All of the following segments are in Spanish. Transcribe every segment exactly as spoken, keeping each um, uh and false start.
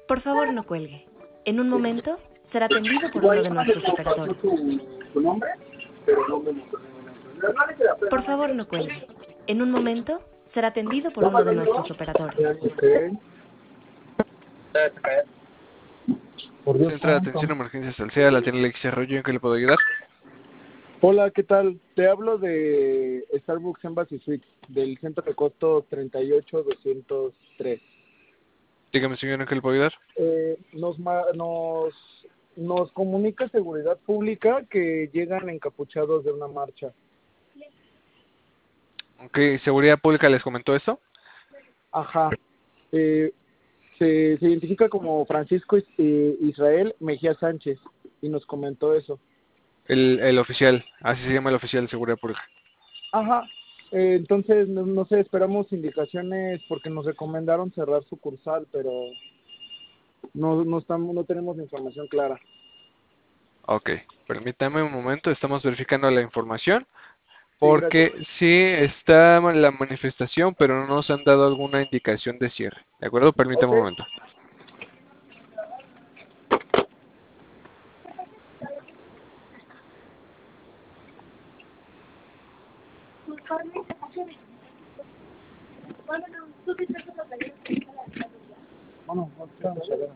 Por favor, no cuelgue. En un momento será atendido por uno de nuestros operadores. ¿Tu nombre? Pero no me mostró ninguna enfermedad. No le queda pena, Por no hay favor, que- no cuelgue. En un momento será atendido por uno de nuestros operadores. Ok. Por Dios Centro de santo. Atención a Emergencias Salceda, la tiene Alexia Arroyo, ¿en qué le puedo ayudar? Hola, ¿qué tal? Te hablo de Starbucks Embassy Suites, del centro de costo treinta y ocho doscientos tres. Dígame, señor, ¿en qué le puedo ayudar? Eh, nos, ma- nos, nos comunica Seguridad Pública que llegan encapuchados de una marcha. Ok, ¿Seguridad Pública les comentó esto? Ajá. Eh, se, se identifica como Francisco Is- eh, Israel Mejía Sánchez y nos comentó eso. El, el oficial, así se llama el oficial de Seguridad Pública. Ajá. Eh, entonces, no, no sé, esperamos indicaciones porque nos recomendaron cerrar sucursal, pero no no estamos no tenemos información clara. Ok, permítame un momento, estamos verificando la información. Sí, gracias. Porque sí está la manifestación, pero no nos han dado alguna indicación de cierre. ¿De acuerdo? Permítame Ok. un momento. Bueno, no estamos allá.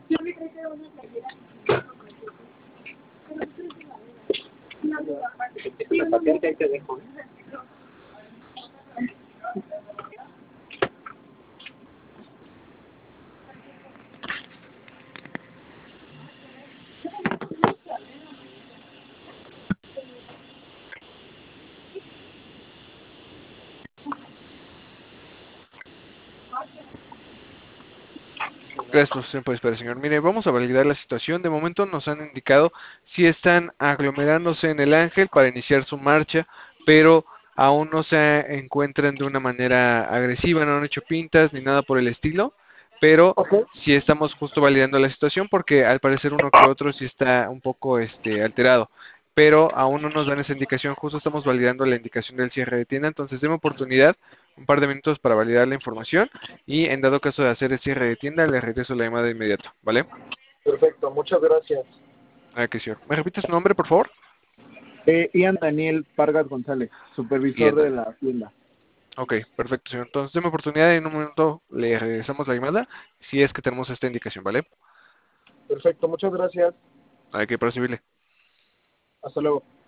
La paciente ahí te dejo, ¿eh? Gracias por su tiempo de espera, señor. Mire, vamos a validar la situación. De momento nos han indicado si están aglomerándose en el Ángel para iniciar su marcha, pero aún no se encuentran de una manera agresiva, no han hecho pintas ni nada por el estilo, pero Ok. sí estamos justo validando la situación porque al parecer uno que otro sí está un poco este alterado, pero aún no nos dan esa indicación, justo estamos validando la indicación del cierre de tienda, entonces denme oportunidad, un par de minutos para validar la información y en dado caso de hacer el cierre de tienda, le regreso la llamada de inmediato, ¿vale? Perfecto, muchas gracias. Ah, que señor. ¿Me repite su nombre, por favor? Eh, Ian Daniel Pargas González, Y supervisor de andan. la tienda. Ok, perfecto, señor. Entonces, déme oportunidad y en un momento le regresamos la llamada si es que tenemos esta indicación, ¿vale? Perfecto, muchas gracias. Hay que procederle. Hasta luego.